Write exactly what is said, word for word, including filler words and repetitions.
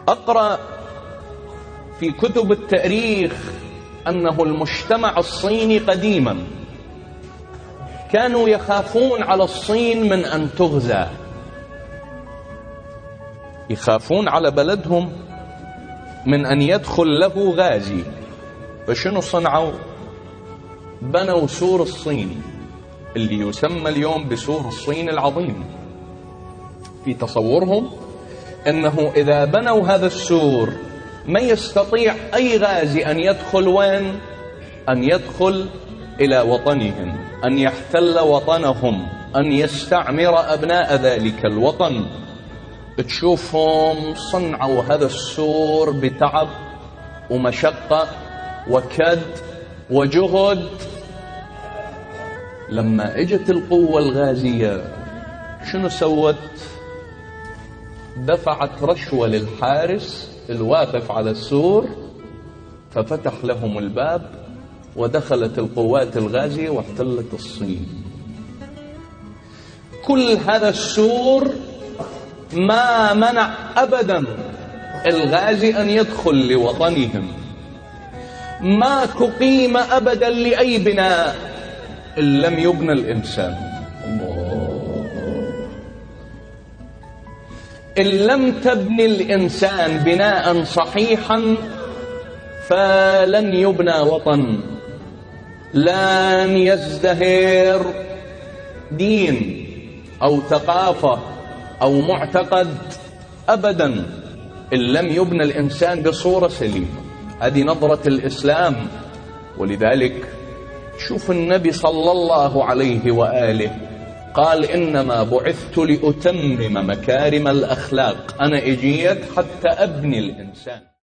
أقرأ في كتب التاريخ أنه المجتمع الصيني قديما كانوا يخافون على الصين من أن تغزى، يخافون على بلدهم من أن يدخل له غازي. فشنو صنعوا؟ بنوا سور الصين اللي يسمى اليوم بسور الصين العظيم. في تصورهم أنه إذا بنوا هذا السور ما يستطيع أي غازي أن يدخل وين؟ أن يدخل إلى وطنهم، أن يحتل وطنهم، أن يستعمر أبناء ذلك الوطن. تشوفهم صنعوا هذا السور بتعب ومشقة وكد وجهد. لما اجت القوة الغازية شنو سوت؟ دفعت رشوة للحارس الواقف على السور، ففتح لهم الباب ودخلت القوات الغازية واحتلت الصين. كل هذا السور ما منع أبدا الغازي أن يدخل لوطنهم، ما تقيم أبدا لأي بناء إن لم يبنى الإنسان. إن لم تبني الإنسان بناء صحيحا فلن يبنى وطن، لن يزدهر دين أو ثقافة أو معتقد أبدا إن لم يبنى الإنسان بصورة سليمة. هذه نظرة الإسلام. ولذلك شوف النبي صلى الله عليه وآله قال: إنما بعثت لأتمم مكارم الأخلاق. أنا إجيت حتى أبني الإنسان.